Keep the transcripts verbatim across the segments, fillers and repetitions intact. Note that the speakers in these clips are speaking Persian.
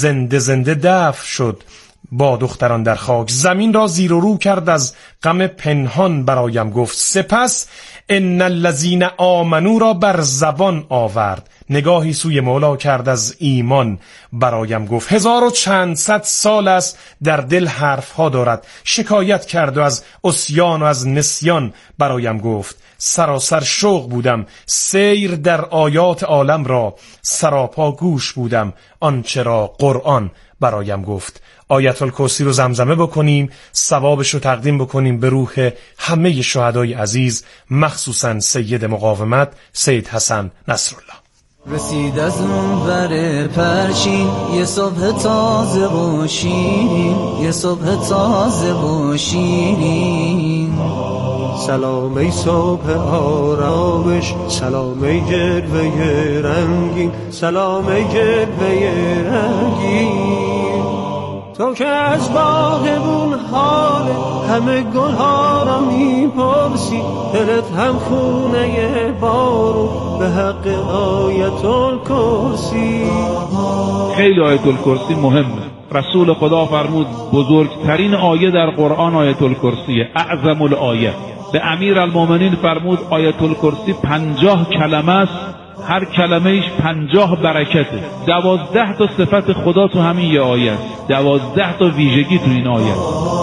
زنده زنده دفن شد با دختران در خاک. زمین را زیر و رو کرد از غم پنهان برایم گفت. سپس ان الذین آمنوا را بر زبان آورد. نگاهی سوی مولا کرد از ایمان برایم گفت. هزار و چند صد سال است در دل حرف ها دارد. شکایت کرد و از عصیان و از نسیان برایم گفت. سراسر شوق بودم سیر در آیات عالم را. سراپا گوش بودم آنچه را قرآن برایم گفت. آیت الکرسی رو زمزمه بکنیم، ثوابش رو تقدیم بکنیم به روح همه شهدای عزیز، مخصوصا سید مقاومت سید حسن نصرالله. رسید از منور پرچین یه صبح تازه و شیرین، یه صبح تازه و شیرین. سلام ای صبح آرامش، سلام ای جلوه رنگین، سلام ای جلوه رنگین. تو که از باغبون حال همه گل ها را میپرسی، دلت هم خونه بارون به حق آیت الکرسی. خیلی آیت الکرسی مهمه. رسول خدا فرمود بزرگترین آیه در قرآن آیت الکرسیه، اعظم الآیه. به امیر المومنین فرمود آیت الکرسی پنجاه کلمه است، هر کلمه ایش پنجاه برکته. دوازده تا صفت خدا تو همین یه آیه است، دوازده تا ویژگی تو این آیه.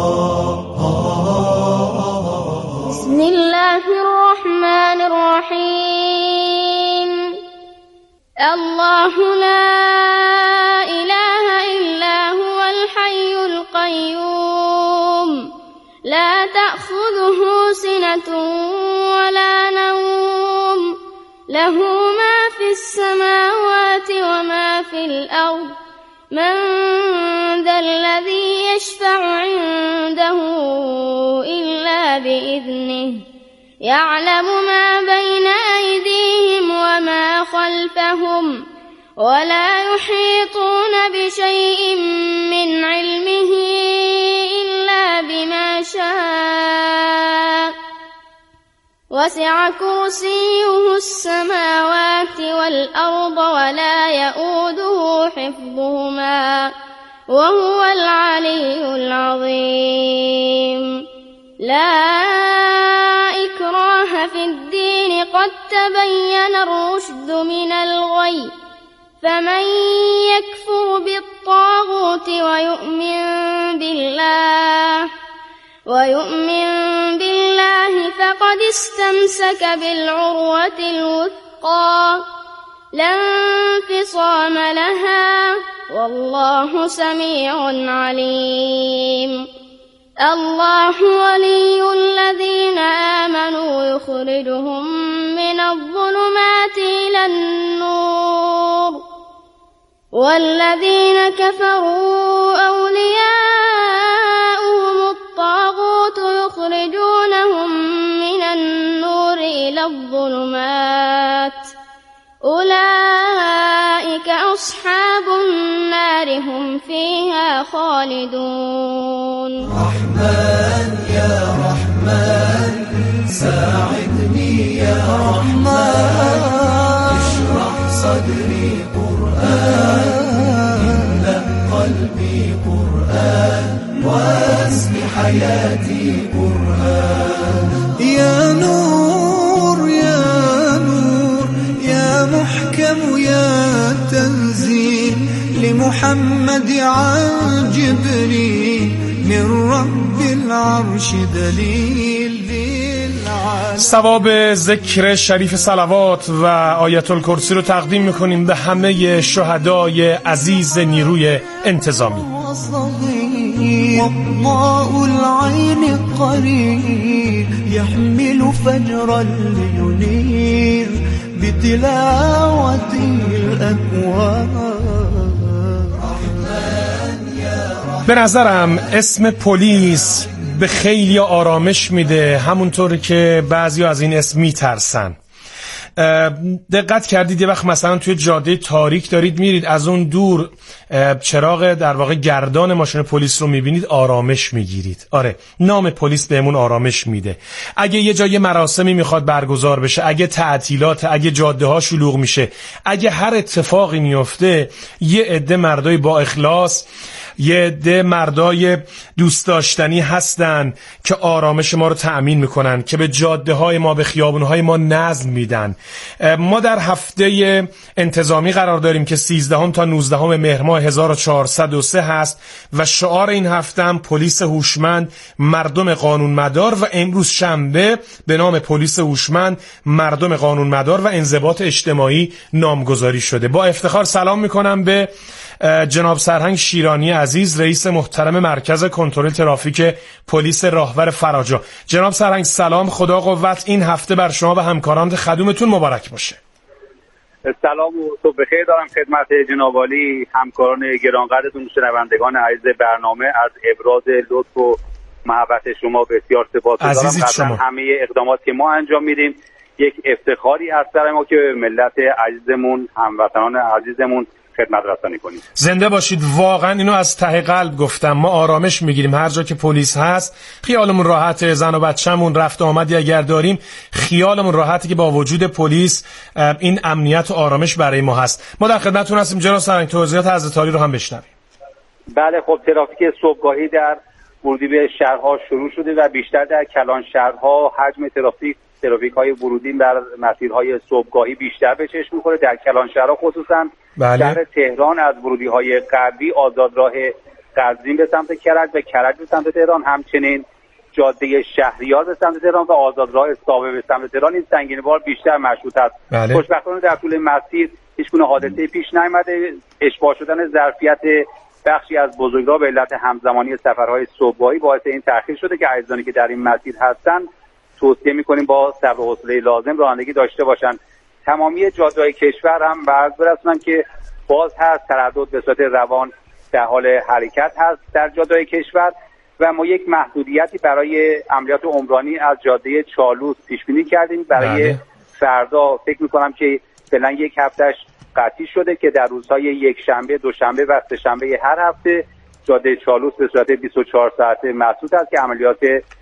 بسم الله الرحمن الرحیم. الله لا اله الا هو الحي القيوم لا تأخذه سنة ولا نوم له ما في السماوات وما في الأرض من ذا الذي يشفع عنده إلا بإذنه يعلم ما بين أيديهم وما خلفهم ولا يحيطون بشيء من علمه إلا بما شاء وسع كرسيه السماوات والأرض ولا يؤوده حفظهما وهو العلي العظيم. لا إكراه في الدين قد تبين الرشد من الغي فمن يكفر بالطاغوت ويؤمن بالله ويؤمن بالله فقد استمسك بالعروة الوثقى لا انفصام لها والله سميع عليم. الله ولي الذين آمنوا يخرجهم من الظلمات إلى النور والذين كفروا أولياؤهم الطاغوت يخرجونهم من النور إلى الظلمات أولئك أصحاب النار هم فيها خالدون. رحمن يا رحمن ساعدني يا رحمن اشرح صدري قرآن املأ قلبي قرآن واسم حياتي قرآن. يا نور يا نور يا محكم يا تنزيل لمحمد عن جبريل من رب العرش دلیل. ثواب ذکر شریف صلوات و آیت الکرسی رو تقدیم میکنیم به همه شهدای عزیز نیروی انتظامی. وضاء العين قريب يحمل فجرا لينير بتلاوة الأكوان. به نظرم اسم پلیس به خیلی آرامش میده، همونطور که بعضی از این اسم میترسن. دقت کردید یه وقت مثلا توی جاده تاریک دارید میرید، از اون دور چراغ در واقع گردان ماشین پلیس رو میبینید، آرامش میگیرید. آره، نام پلیس بهمون آرامش میده. اگه یه جای مراسمی میخواد برگزار بشه، اگه تعطیلات، اگه جاده ها شلوغ میشه، اگه هر اتفاقی میفته، یه عده مردای با اخلاص، یه عده مردای دوست داشتنی هستن که آرامش ما رو تأمین میکنن، که به جاده های ما، به خیابون های ما نظم میدن. ما در هفته انتظامی قرار داریم که سیزدهم تا نوزدهم مهر ماه هزار و چهارصد و سه هست و شعار این هفته هم پلیس هوشمند، مردم قانون مدار، و امروز شنبه به نام پلیس هوشمند، مردم قانون مدار و انضباط اجتماعی نامگذاری شده. با افتخار سلام میکنم به جناب سرهنگ شیرانی عزیز، رئیس محترم مرکز کنترل ترافیک پلیس راهور فراجا. جناب سرهنگ سلام، خدا قوت. این هفته بر شما و همکاران خدومتون مبارک باشه. سلام و صبح بخیر دارم خدمت جناب عالی، همکاران گرانقدرتون، شنوندگان عزیز برنامه. از ابراز لطف و محبت شما بسیار سپاسگزارم. قطعا همه اقدامات که ما انجام میدیم یک افتخاری هست برای ما که ملت عزیزمون، هموطنان عزیزمون خدمت رسانی کنیم. زنده باشید. واقعا اینو از ته قلب گفتم. ما آرامش میگیریم هر جا که پلیس هست، خیالمون راحته. زن و بچه‌مون رفت آمدی اگر داریم، خیالمون راحته که با وجود پلیس این امنیت و آرامش برای ما هست. ما در خدمتتون هستیم جناب سرهنگ، توضیحات حضرت عالی رو هم بشنویم. بله، خب ترافیک صبحگاهی در ورودی به شهرها شروع شده و بیشتر در کلان شهرها حجم ترافیک ترافیک های ورودی در مسیرهای صبحگاهی بیشتر به چشم می‌خوره. در کلان شهرها خصوصا بله. شهر تهران از ورودی های غربی، آزادراه قزوین به سمت کرج و کرج به سمت تهران، همچنین جاده شهریار به سمت تهران و آزادراه ساوه به سمت تهران این سنگین‌بار بیشتر مشهود است. بله. خوشبختانه در طول مسیر هیچگونه حادثه پیش نیامده. اشباع شدن ظرفیت بخشی از بزرگراه به علت همزمانی سفرهای صبحگاهی باعث این تأخیر شده که عزیزانی که در این مسیر هستند توصیه می‌کنیم با صبر و حوصله لازم رانندگی داشته باشند. تمامی جاده‌های کشور هم باید برسونن که باز هست، تردد به صورت روان در حال حرکت هست در جاده‌های کشور و ما یک محدودیتی برای عملیات عمرانی از جاده چالوس پیش بینی کردیم برای بله. فردا. فکر می‌کنم که فعلا یک هفتهش قطعی شده که در روزهای یک شنبه، دوشنبه و سه شنبه هر هفته جاده چالوس به صورت بیست و چهار ساعته مسدود است که عملیات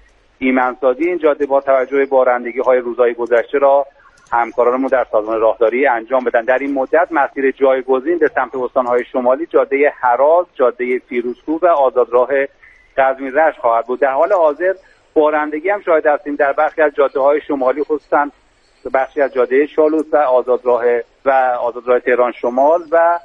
ایمنسازی این جاده با توجه به بارندگی‌های روزهای گذشته را همکارانمون در سازمان راهداری انجام بدن. در این مدت مسیر جایگزین به سمت استان‌های شمالی جاده هراز، جاده فیروزکوه و آزادراه قزوین رشت خواهد بود. در حال حاضر بارندگی هم شاهد هستیم در برخی از جاده‌های شمالی، خصوصا بخشی از جاده چالوس و آزادراه و آزادراه تهران شمال و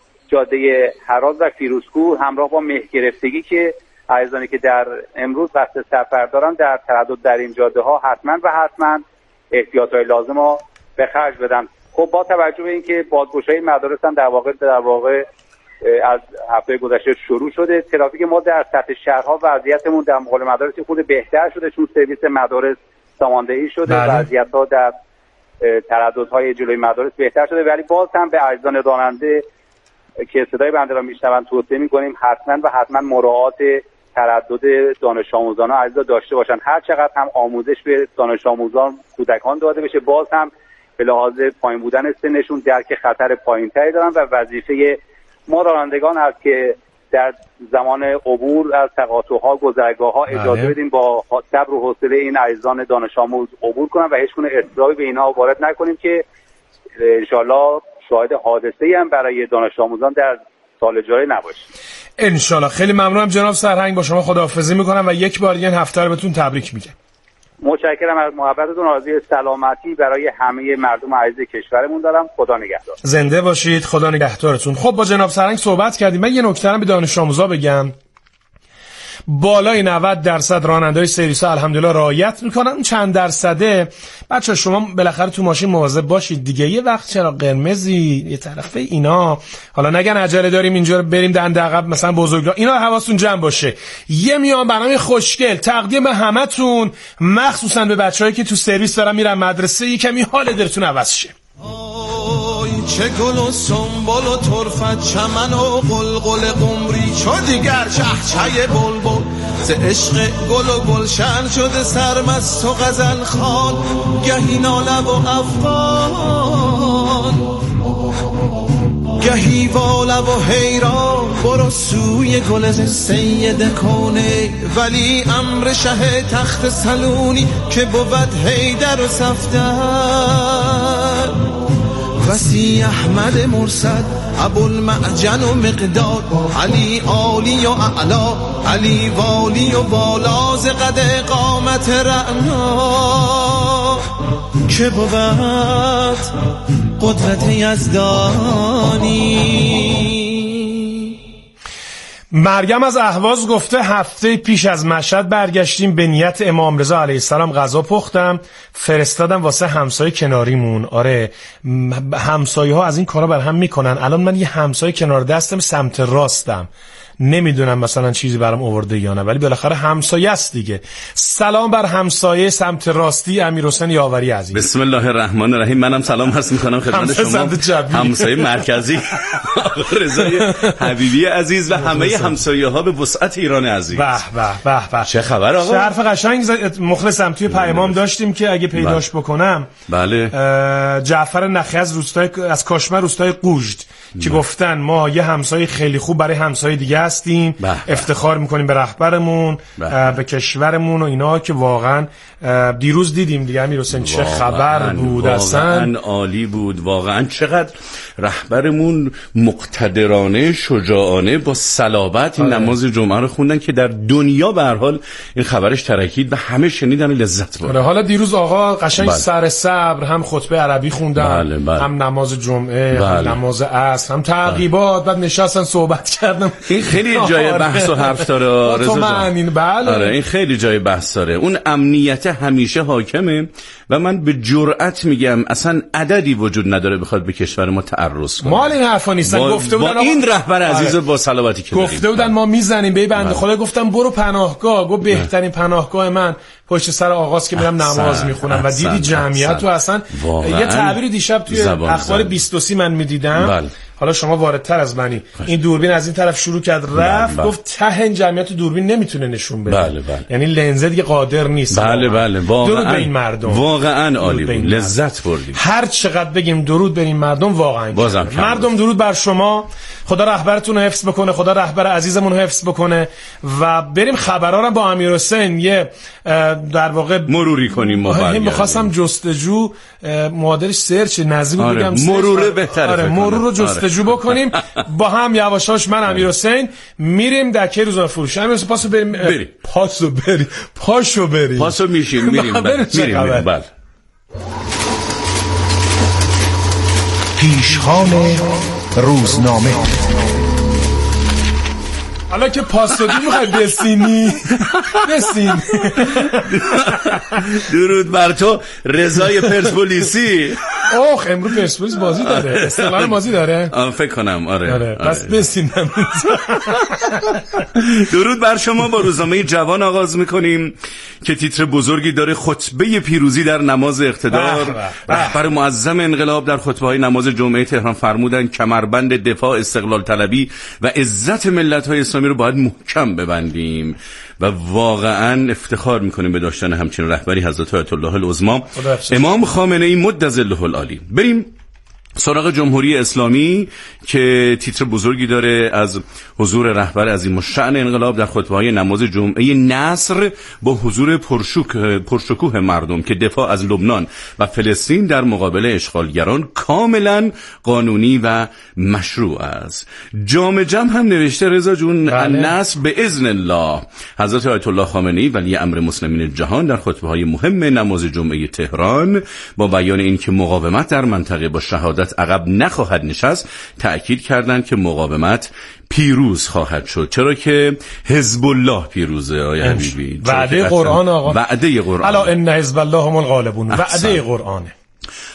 جاده هراز و فیروزکوه همراه با مه گرفتگی که عزیزانی که در امروز قصد سفر دارن در تردد در این جاده‌ها حتما و حتما احتیاطات لازم رو به خرج بدن. خب با توجه به اینکه بازگشایی مدارس هم در واقع در واقع از هفته گذشته شروع شده، ترافیک ما در سطح شهرها وضعیتمون در مقابل مدارس خود بهتر شده چون سرویس مدارس ساماندهی شده، بله. وضعیت‌ها در ترددهای جلوی مدارس بهتر شده، ولی باز هم به عزیزان راننده که صدای بنده را میشنوند توصیه می‌کنیم حتما و حتما مراعات تردد دانش آموزان ها عزیزا داشته باشن. هر چقدر هم آموزش به دانش آموزان، کودکان داده بشه، باز هم به لحاظ پایین بودن سنشون درک خطر پایین‌تری دارن و وظیفه ما رانندگان است که در زمان عبور از تقاطع‌ها، گذرگاه‌ها اجازه بدیم با صبر و حوصله این عزیزان دانش آموز عبور کنن و هیچ گونه اضطرابی به اینها وارد نکنیم که انشالله شاهد حادثه‌ای هم برای دانش آموزان در سال جاری نباشیم. انشالله. خیلی ممنونم جناب سرهنگ، با شما خداحافظی میکنم و یک بار دیگه این هفته رو بهتون تبریک میگم. متشکرم از محبتتون. آرزوی سلامتی برای همه مردم عزیز کشورمون دارم. خدا نگهدار. زنده باشید. خدا نگهدارتون. خب با جناب سرهنگ صحبت کردیم. من یه نکته رو به دانش آموزا بگم. بالای نود درصد راننده‌های سرویس‌ها الحمدلله رعایت میکنن. اون چند درصده بچه‌ها شما بالاخره تو ماشین مواظب باشید دیگه. یه وقت چرا قرمزی یه طرفه اینا، حالا نگن عجله داریم اینجا بریم دنده عقب مثلا بزرگراه، اینا حواستون جمع باشه. یه میان برنامه خوشگل تقدیم همتون، مخصوصا به بچه‌هایی که تو سرویس دارن میرن مدرسه، یه کمی حال دلتون عوض شه. چه گل و سنبل و طرفت، چمن و قلقل قمری، چو دیگر چهچه بلبل ز عشق گل و گلشن شده سرمست و غزل خوان گهی ناله و افغان گهی واله و حیران برو سوی گل سید کونه ولی امر شه تخت سلونی که بود حیدر و صفدر وسی احمد مرسد ابوالمعجن و مقداد علی عالی و اعلا علی والی و بالا ز قد قامت رعنا که بود قدرت یزدانی. مریم از اهواز گفته هفته پیش از مشهد برگشتیم به نیت امام رضا علیه السلام غذا پختم فرستادم واسه همسایه کناریمون. آره همسایه ها از این کارا بر هم میکنن. الان من یه همسایه کنار دستم سمت راستم نمیدونم مثلا چیزی برام آورده یا نه ولی بالاخره همسایه است دیگه. سلام بر همسایه سمت راستی امیرحسین یاوری عزیز. بسم الله الرحمن الرحیم. منم سلام عرض میکنم خدمت شما همسایه مرکزی رضای حبیبی عزیز و همه همسایه ها به وسعت ایران عزیز. به به به به چه خبر آقا؟ حرف قشنگ مخلصم. توی پیام داشتیم که اگه پیداش بکنم بله جعفر نخی از روستای از کاشمه روستای قوژد که گفتن ما یه همسایه خیلی خوب برای همسایه دیگه هستیم بح بح. افتخار میکنیم به رهبرمون به کشورمون و اینا که واقعا دیروز دیدیم دیگه امیرحسین چه خبر بود اصلا واقعا عالی بود. واقعا چقدر رهبرمون مقتدرانه شجاعانه با صلابت این نماز جمعه رو خوندن که در دنیا به هر حال این خبرش ترکید و همه شنیدن و لذت بردن. حالا دیروز آقا قشنگ بله. سر صبر هم خطبه عربی خوندن بله بله. هم نماز جمعه بله. هم نماز عصر هم تعقیبات بله. بعد نشستن صحبت کردم. این خیلی جای بحث و حرف داره رضا جان. بله. آره این خیلی جای بحث داره. اون امنیت همیشه حاکمه و من به جرئت میگم اصلا عددی وجود نداره بخواد به کشور ما تعرض کنه. مال این حرفا نیستن. گفته بودن با این رهبر عزیز با صلواتی که گفته بودن ما میزنیم به بنده خدا. گفتم برو پناهگاه. گفت بهترین پناهگاه من پشت سر آغاز که میرم نماز میخونم و دیدی جمعیت و اصلا یه تعبیر دیشب توی اخبار بیست و سه من میدیدم بله. حالا شما واردتر از منی. این دوربین از این طرف شروع کرد رفت بله. گفت ته این جمعیت دوربین نمیتونه نشون بده بله بله. یعنی لنز دیگه قادر نیست. بله بله واقعا درود به این مردم واقعا عالی بود لذت بردیم. هر چقدر بگیم درود به این مردم واقعا مردم درود بر شما. خدا رهبرتون رو حفظ بکنه خدا رهبر عزیزمون رو حفظ بکنه و بریم خبرها رو با امیرحسین یه در واقع مروری کنیم. ما می‌خواستم جستجو معادلش سرچ نزدیک آره. بگم مروره بهتره. آره مرور رو جستجو آره. بکنیم با هم یواشاش. من امیرحسین میریم دکه روزنامه فروشی. امیرحسین پاسو بریم بریم پاسو بریم پاشو بریم پاسو میشیم میریم میریم میریم بله. پیشخوان روزنامه. حالا که پاسدی میخوای بسینی بسین. درود بر تو رضای پرسپولیسی. اوه امروز پرسپولیس بازی داره. استقلال بازی داره فکر کنم آره, آره. پس بسینم. درود بر شما. با روزنامه جوان آغاز میکنیم که تیتر بزرگی داره خطبه پیروزی در نماز اقتدار. رهبر معظم انقلاب در خطبه‌های نماز جمعه تهران فرمودن کمربند دفاع استقلال طلبی و عزت ملت‌های اسلامی رو باید محکم ببندیم و واقعا افتخار میکنیم به داشتن همچین رهبری حضرت آیت الله العظما امام خامنه‌ای مد ظله العالی. بریم سراغ جمهوری اسلامی که تیتر بزرگی داره از حضور رهبر عظیم الشأن انقلاب در خطبه‌های نماز جمعه نصر با حضور پرشوک پرشکوه مردم که دفاع از لبنان و فلسطین در مقابل اشغالگران کاملا قانونی و مشروع است. جام جم هم نوشته رضا جون بله. النصر به اذن الله. حضرت آیت الله خامنه‌ای ولی امر مسلمین جهان در خطبه‌های مهم نماز جمعه تهران با بیان اینکه مقاومت در منطقه با شهادت عقب نخواهد نشست تأکید کردند که مقاومت پیروز خواهد شد چرا که حزب الله پیروزه. آیا حبیبی وعده قرآن آقا وعده قرآن الا ان حزب الله هم الغالبون. وعده قرآنه.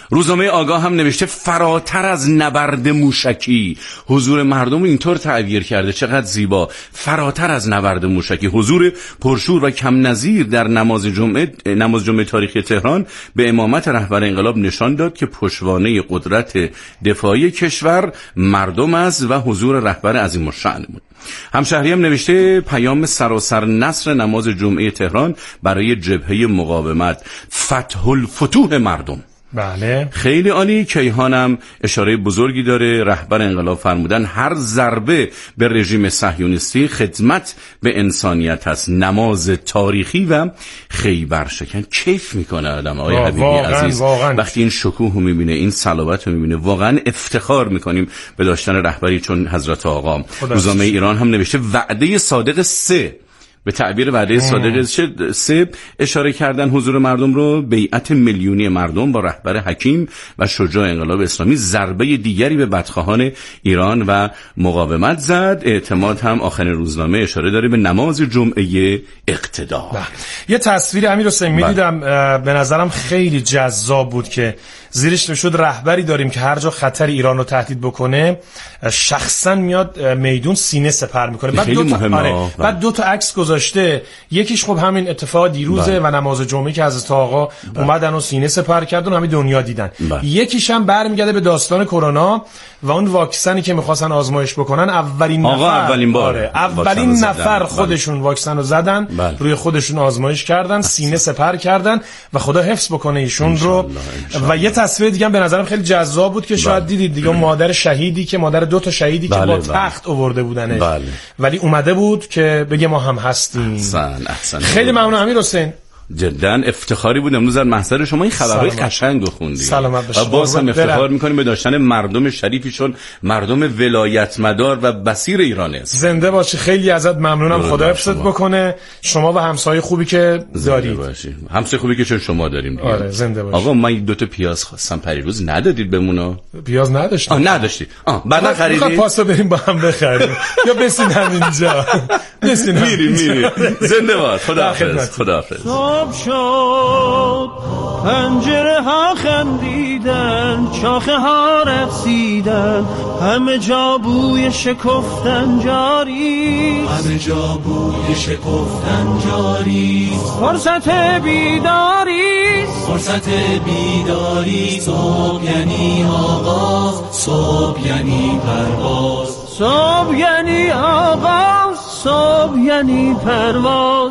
روزنامه آگاه هم نوشته فراتر از نبرد موشکی. حضور مردم اینطور تعبیر کرده، چقدر زیبا. فراتر از نبرد موشکی، حضور پرشور و کم نظیر در نماز جمعه نماز جمعه تاریخی تهران به امامت رهبر انقلاب نشان داد که پشتوانه قدرت دفاعی کشور مردم است و حضور رهبر عظیم الشأن بود. همشهری هم نوشته پیام سراسر نصر نماز جمعه تهران برای جبهه مقاومت، فتح الفتوح مردم. بله خیلی عالی. کیهانم اشاره بزرگی داره، رهبر انقلاب فرمودن هر ضربه به رژیم صهیونیستی خدمت به انسانیت است، نماز تاریخی و خیبر شکن. کیف میکنه آدم آقای حبیبی عزیز واقعا. وقتی این شکوه رو میبینه، این صلابت رو میبینه، واقعا افتخار میکنیم به داشتن رهبری چون حضرت آقا. روزنامه ایران هم نوشته وعده صادق سه، به تعبیر وعده صادق سه اشاره کردن حضور مردم رو، بیعت میلیونی مردم با رهبر حکیم و شجاع انقلاب اسلامی ضربه دیگری به بدخواهان ایران و مقاومت زد. اعتماد هم آخرین روزنامه اشاره داره به نماز جمعه اقتدار. یه تصویر امیر حسین میدیدم به نظرم خیلی جذاب بود که زیرش نشد رهبری داریم که هر جا خطر ایران رو تهدید بکنه شخصا میاد میدون سینه سپر میکنه. بعد دو تا آره. بعد دو تا عکس گذاشته، یکیش خب همین اتفاق دیروزه و نماز جمعه که حضرت آقا بله. اومدن و سینه سپر کردن و همه دنیا دیدن. بله. یکیش هم برمیگرده به داستان کرونا و اون واکسنی که میخواستن آزمایش بکنن، اولین آقا نفر اولین بار آره. اولین نفر خودشون بله. واکسن رو زدن بله. روی خودشون آزمایش کردن، سینه سپر کردن و خدا حفظ بکنه ایشون رو. و یه تصویر دیگه به نظرم خیلی جذاب بود که شاید بله. دیدید دیگه، مادر شهیدی که مادر دو تا شهیدی بله. که با بله. تخت آورده بودنش بله. ولی اومده بود که بگه ما هم هستیم. احسن احسن. خیلی ممنون امیر حسین، جدا افتخاری بود امروز در محضر شما این خبرهای قشنگ رو خوندید و باز هم افتخار میکنیم به داشتن مردم شریفیشون، مردم ولایت مدار و بصیر ایران است. زنده باشی، خیلی ازت ممنونم، خدا حفظت بکنه شما و همسایه خوبی که دارید. همسایه خوبی که چون شما داریم دیگه. آره زنده باشی. آقا من دو تا پیاز خواستم پریروز ندادید بهمون. پیاز نداشتید؟ آ نداشتید. آ بعدا خریدید. میخواد پاستا بریم با هم بخریم یا بسین همینجا. بسین میری میری. زنده باش. خدا حافظ. خدا حافظ. صبح شد پنجره ها خندیدن، شاخه ها رقصیدن، همه جا بوی شکفتن جاری، همه جا بوی شکفتن جاری. فرصت بیداری، فرصت بیداری. صبح یعنی آغاز، صبح یعنی پرواز، صبح یعنی آغاز، صبح یعنی پرواز.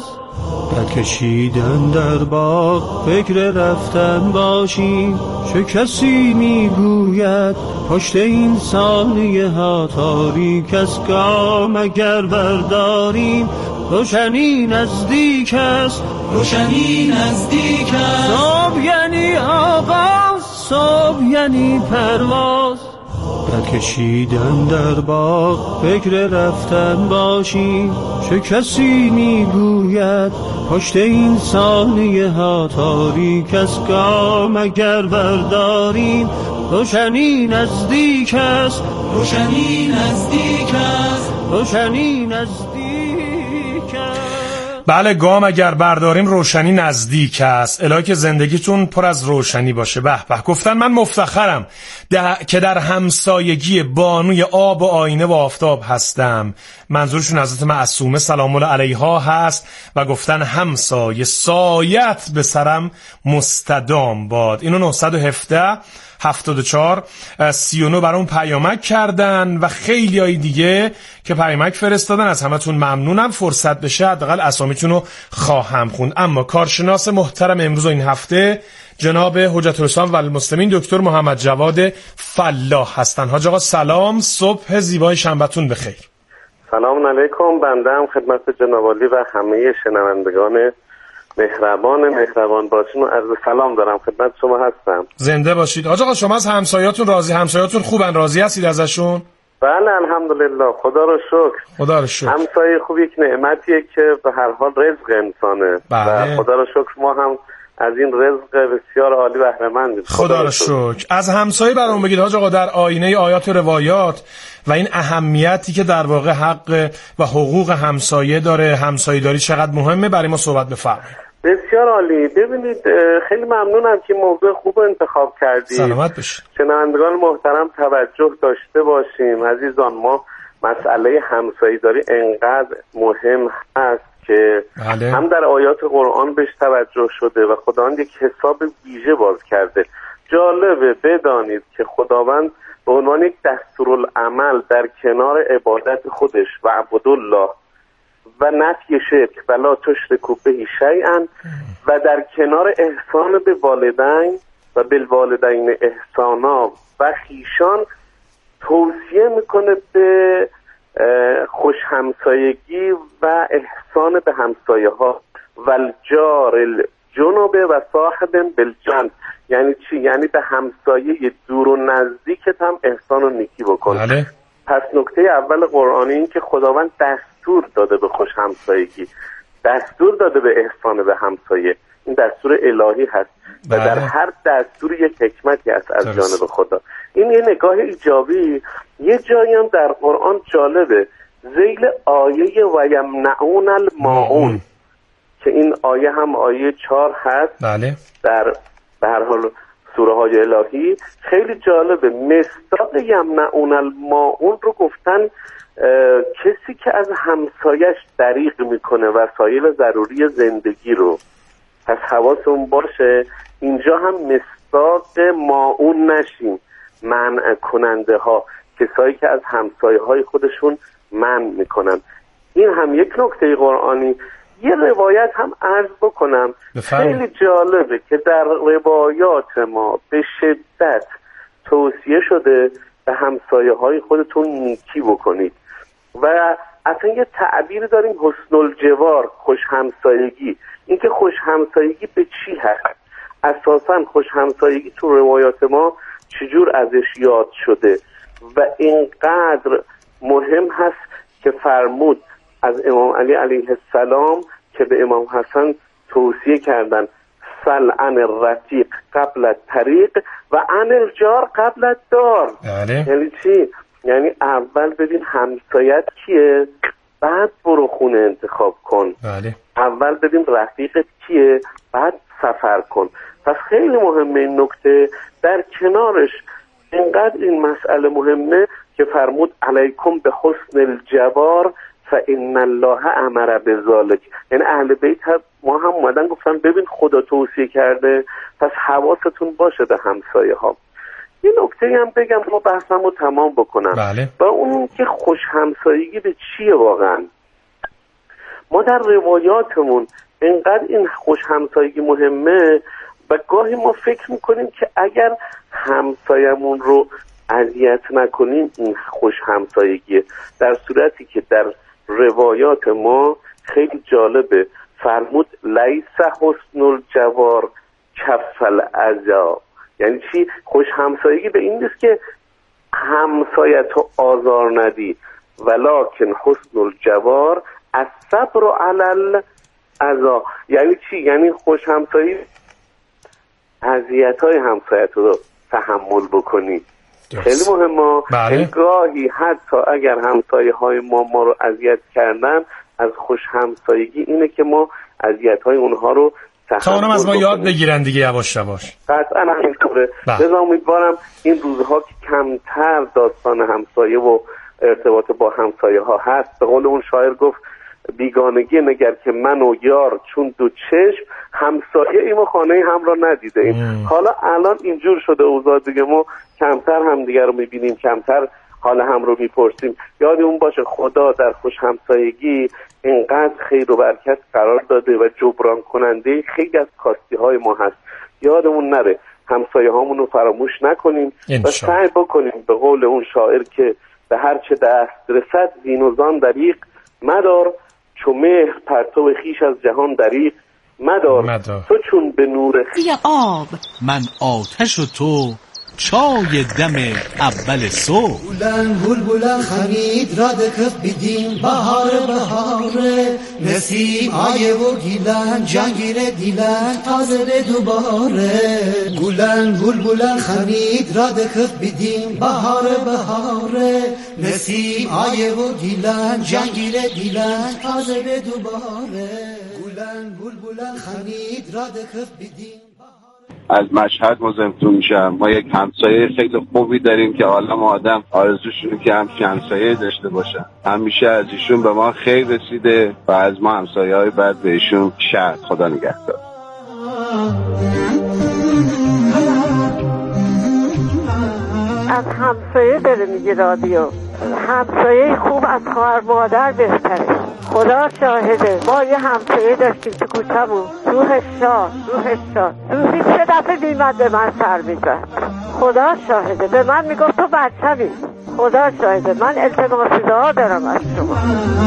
بکشیدن در باغ فکر رفتن باشیم، چه کسی میگوید پشت این ثانیه ها تاریک از گام اگر برداریم، روشنی نزدیک است، روشنی نزدیک است. صبح یعنی آغاز، صبح یعنی پرواز. بکشیدن در باغ فکر رفتن باشیم، چه کسی میگوید پشت این ثانیه ها تاریک از گام اگر برداریم، روشنی نزدیک است، روشنی نزدیک است، روشنی نزدیک است. بله گام اگر برداریم روشنی نزدیک است. الهی که زندگیتون پر از روشنی باشه. به به. گفتن من مفتخرم ده... که در همسایگی بانوی آب و آینه و آفتاب هستم. منظورشون حضرت معصومه سلام الله علیها هست و گفتن همسایه سایت به سرم مستدام باد. اینو نهصد و هفده هفتاد و چهار سی و نه برام پیامک کردن و خیلی های دیگه که پیامک فرستادن. از همتون ممنونم. فرصت بشه حداقل اسامیتون رو خواهم خوند. اما کارشناس محترم امروز و این هفته جناب حجت الاسلام و المسلمین دکتر محمد جواد فلاح هستن. حاج آقا سلام، صبح زیبای شنبهتون بخیر. سلام علیکم. بنده هم خدمت جناب عالی و همه شنوندگان مهربان مهربان باشین و عرض سلام دارم خدمت شما هستم. زنده باشید. آقا شما از همسایه‌تون راضی؟ همسایه‌تون خوبن، راضی هستید ازشون؟ بله الحمدلله، خدا رو شکر. خدا رو شکر. همسایه خوب یک نعمتیه که به هر حال رزق انسانه. بله. و خدا رو شکر ما هم از این رزق بسیار عالی بهره مندیم. خدا رو شکر. از همسایه برام بگید حاج آقا، در آینه آیات و روایات و این اهمیتی که در واقع حق و حقوق همسایه داره، همسایه‌داری چقدر مهمه، برای ما صحبت بفرمایید. بسیار عالی. ببینید خیلی ممنونم که موضوع خوب انتخاب کردید. سلامت باشید. شنوندگان محترم توجه داشته باشیم عزیزان، ما مسئله همسایه‌داری انقدر مهم هست که بله. هم در آیات قرآن بهش توجه شده و خداوند یک حساب ویژه باز کرده. جالبه بدانید که خداوند به عنوان یک دستورالعمل در کنار عبادت خودش و عبدالله و نفی شرک و لا تشرکوا به شیئا و در کنار احسان به والدین و بالوالدین احسانا و خیشان توصیه میکنه به خوش همسایگی و احسان به همسایه ها و الجار الجنوب و صاحب بالجنب. یعنی چی؟ یعنی به همسایه دور و نزدیکت هم احسان و نیکی بکن. بله. پس نکته اول قرآنی این که خداوند دستور داده به خوش همسایگی، دستور داده به احسان به همسایه. این دستور الهی هست و بله. در هر دستور یک حکمتی هست از درست. جانب خدا. این یه نگاه ایجابی. یه جایی هم در قرآن جالبه، ذیل آیه و یمنعون الماعون که این آیه هم آیه چهار هست. بله. در به هر حال سوره های الهی خیلی جالبه. مصداق یمنعون الماعون رو گفتن کسی که از همسایش دریغ میکنه وسایل ضروری زندگی رو. پس حواسمون باشه اینجا هم مصداق ماعون نشیم، منع کننده ها، کسایی که از همسایه های خودشون منع میکنن. این هم یک نکته قرآنی. یه روایت هم عرض بکنم بفرم. خیلی جالبه که در روایات ما به شدت توصیه شده به همسایه های خودتون نیکی بکنید و اصلا یه تعبیر داریم حسن الجوار، خوش همسایگی. این که خوش همسایگی به چی هست؟ اساسا خوش همسایگی تو روایات ما چجور ازش یاد شده و اینقدر مهم هست که فرمود از امام علی علیه السلام که به امام حسن توصیه کردن سل عن الرفیق قبل الطریق و عن الجار قبل الدار. بله. یعنی چی؟ یعنی اول ببین همسایت کیه، بعد برو خونه انتخاب کن. بله. اول ببین رفیقت کیه، بعد سفر کن. پس خیلی مهمه این نکته. در کنارش اینقدر این مسئله مهمه که فرمود علیکم به حسن الجوار فإن الله امر بذلک. یعنی اهل بیت ما هم اومدن گفتن ببین خدا توصیه کرده، پس حواستون باشه به همسایه ها. یه نکته هم بگم ما بحثم رو تمام بکنم. بله. و اون که خوش همسایگی به چیه واقعا. ما در روایاتمون اینقدر این خوش همسایگی مهمه و گاهی ما فکر میکنیم که اگر همسایمون رو اذیت نکنیم این خوش همسایگیه، در صورتی که در روایات ما خیلی جالبه. فرمود لیس حسن الجوار کف العزا. یعنی چی؟ خوش همسایگی به این نیست که همسایتو آزار ندی، ولکن حسن الجوار الصبر علی العزا. یعنی چی؟ یعنی خوش همسایگی اذیت‌های همسایت رو تحمل بکنی. خیلی مهمه. بله. گاهی حتی اگر همسایه های ما ما رو اذیت کردن، از خوش همسایگی اینه که ما اذیت های اونها رو تحمل تا اونم از ما بکنیم. یاد بگیرن دیگه یواش یواش. قطعا همینطوره. لذا امیدوارم این روزها که کمتر داستان همسایه و ارتباط با همسایه ها هست، به قول اون شاعر گفت بیگانگی نگر که من و یار چون دو چشم همسایه ایم و خانه هم را ندیده ایم. حالا الان اینجور شده اوضاع دیگه، ما کمتر هم دیگر رو میبینیم، کمتر حال هم رو میپرسیم. یادمون باشه خدا در خوش همسایگی اینقدر خیر و برکت قرار داده و جبران کننده خیلی از کاستی های ما هست. یادمون نره همسایه هامون رو فراموش نکنیم و سعی بکنیم به قول اون شاعر که به هر چه دست رسد زین و زان دریق مدار، چو مهر پرتو خیش از جهان دریق مدار, مدار. تو چون به نور خیش آب من آتش و تو چای دم اول صبح. بلند بلبلان خمید را دکف بدیم بهار بهاره، نسیم آیه و گیلن جنگیر دیلن تازه به دوباره. بلند بلبلان خمید را دکف بدیم بهار بهاره، نسیم آیه و گیلن جنگیر دیلن تازه به دوباره. بلند بلبلان خمید را دکف بدیم. از مشهد مزاحمتون میشم. ما یک همسایه خیلی خوبی داریم که حالا ما آدم آرزوشونه که همچین همسایه داشته باشن. همیشه از ایشون به ما خیر رسیده و از ما همسایه های بعد به ایشون شهر. خدا نگهدار. از همسایه داره میگه رادیو. همسایه خوب از خواهر مادر بهتره. خدا شاهده ما یه همسایه داشتیم تو کوچمون، روحش شاد روحش شاد روحی سه دفعه بیمد به من سر میزد. خدا شاهده به من میگفت تو بچه‌می. خدا شاهده من التماس دعا دارم از شما.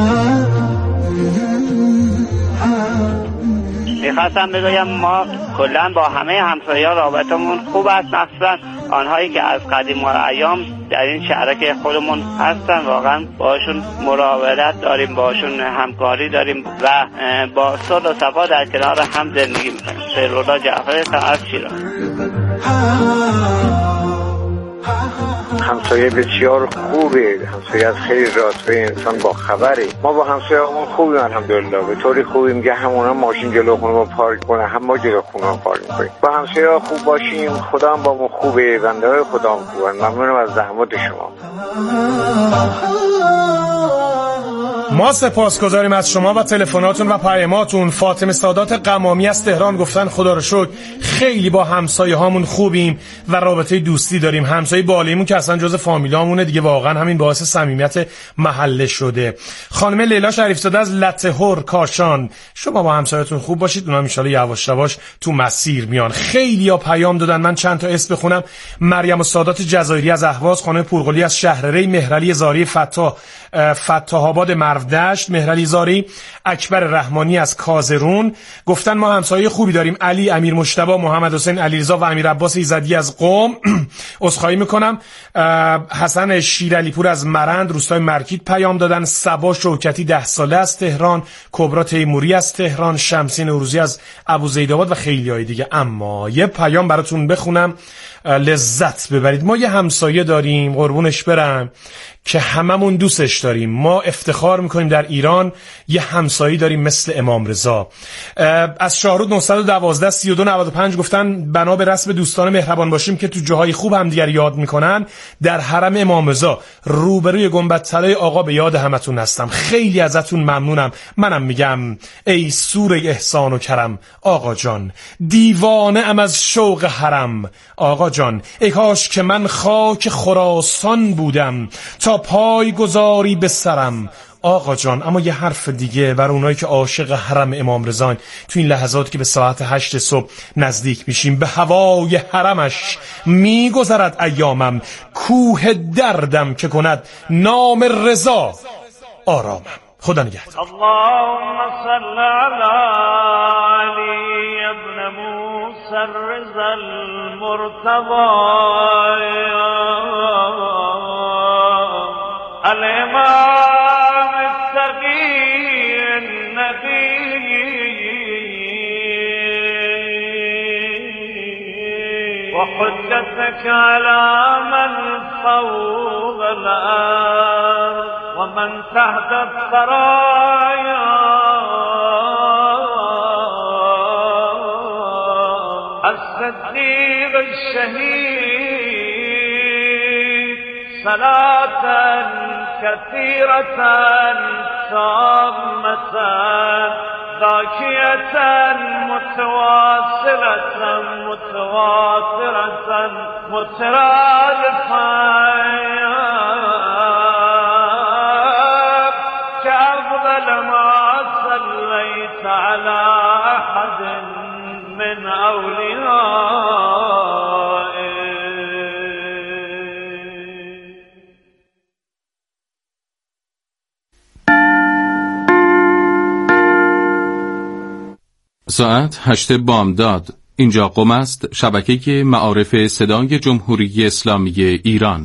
میخواستم بگویم ما کلا با همه همسایه‌ها رابطمون خوب است، مخصوصا آنهایی که از قدیم و ایام در این شهرک خودمون هستن. واقعا باشون مراودت داریم، باشون همکاری داریم و با صلح و صفا در کنار هم زندگی میکنیم. خیرالله جعفری هستم از شیراز. همسایه بسیار خوبه، همسایه از خیلی راسته انسان با خبره. ما با همسایه همون خوبیم الحمدلله، به طوری خوبیم که همونا ماشین جلو خونه ما پارک کنه، هم ما جلو خونه ما پارک کنیم. با همسایه خوب باشیم، خدا هم با ما خوبه، بنده های خدا هم خوبن. ممنونم از زحمات شما. ما سپاسگزاریم از شما و تلفناتون و پیاماتون. فاطمه سادات قمامی از تهران گفتن خدا رو شکر خیلی با همسایه هامون خوبیم و رابطه دوستی داریم. همسایه بالیمون که اصلا جز فامیلامونه دیگه، واقعا همین باعث صمیمیت محله شده. خانم لیلا شریف زاده از لتهور کاشان، شما با همسایه‌تون خوب باشید، اونها ان شاءالله یواش یواش تو مسیر میان. خیلی‌ها پیام دادن، من چند تا اسم بخونم. مریم سادات جزایری از اهواز، خانم پورقلی از شهرری، مهرعلی زاری فتاح فتاح آباد مردشت، مهرعلی زاری، اکبر رحمانی از کازرون گفتن ما همسایه خوبی داریم. علی امیر مجتبی، محمد حسین علیرضا و امیر عباس ایزدی از قم عذرخواهی میکنم. حسن شیرعلی پور از مرند روستای مرکیت پیام دادن. صبا شوکتی ده ساله از تهران، کبرا تیموری از تهران، شمسی نوروزی از ابوزیدآباد و خیلی های دیگه. اما یه پیام براتون بخونم لذت ببرید. ما یه همسایه داریم قربونش برم که هممون دوستش داریم. ما افتخار میکنیم در ایران یه همسایه داریم مثل امام رضا. از شاهرود نهصد و دوازده سی و دو نود و پنج گفتن بنا به رسم دوستان مهربان باشیم که تو جاهای خوب هم دیگر یاد میکنن، در حرم امام رضا روبروی گنبد طلای آقا به یاد همتون هستم. خیلی ازتون ممنونم. منم میگم ای سوره احسان و کرم آقا جان، دیوانه ام از شوق حرم آقا جان. ای کاش که من خاک خراسان بودم تا پای گذاری به سرم آقا جان. اما یه حرف دیگه برای اونایی که عاشق حرم امام رضا تو این لحظات که به ساعت هشت صبح نزدیک میشیم، به هوای حرمش میگذرد ایامم، کوه دردم که کند نام رضا آرامم. خدا نگهدار. اللهم صل علی علی ابن موسی الرضا المرتضی الامام التقی النبی و حجتك على من فوق الارض و من تحت الثرايا الصديق الشهيد صلاة كثيرة تامة ذاكية متواصلة متواترة مترادفة كأفضل ما صليت على أحد من أوليائه. ساعت هشت بامداد. اینجا قم است، شبکه معارف صدای جمهوری اسلامی ایران.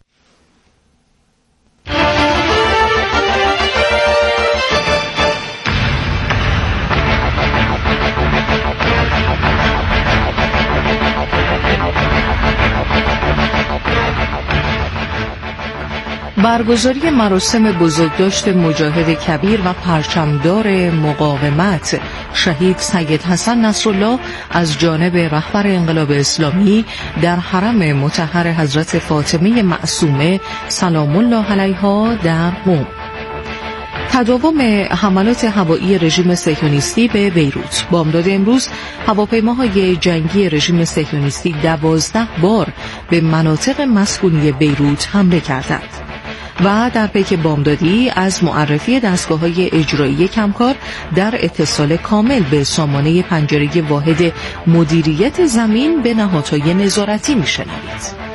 برگزاری مراسم بزرگداشت مجاهد کبیر و پرچمدار مقاومت شهید سید حسن نصرالله از جانب رهبر انقلاب اسلامی در حرم مطهر حضرت فاطمه معصومه سلام الله علیها در قم. تداوم حملات هوایی رژیم صهیونیستی به بیروت. بامداد امروز هواپیماهای جنگی رژیم صهیونیستی دوازده بار به مناطق مسکونی بیروت حمله کردند. و در پیک بامدادی از معرفی دستگاه‌های اجرایی کمکار در اتصال کامل به سامانه پنجره واحد مدیریت زمین به نهادهای نظارتی می‌شنوید.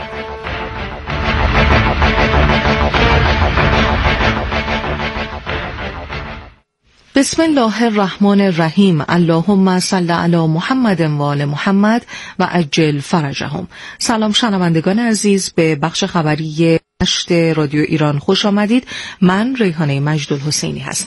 بسم الله الرحمن الرحیم. اللهم صل علی محمد و آل محمد و عجل فرجهم. سلام شنوندگان عزیز، به بخش خبری هشت رادیو ایران خوش آمدید. من ریحانه مجدالحسینی هستم.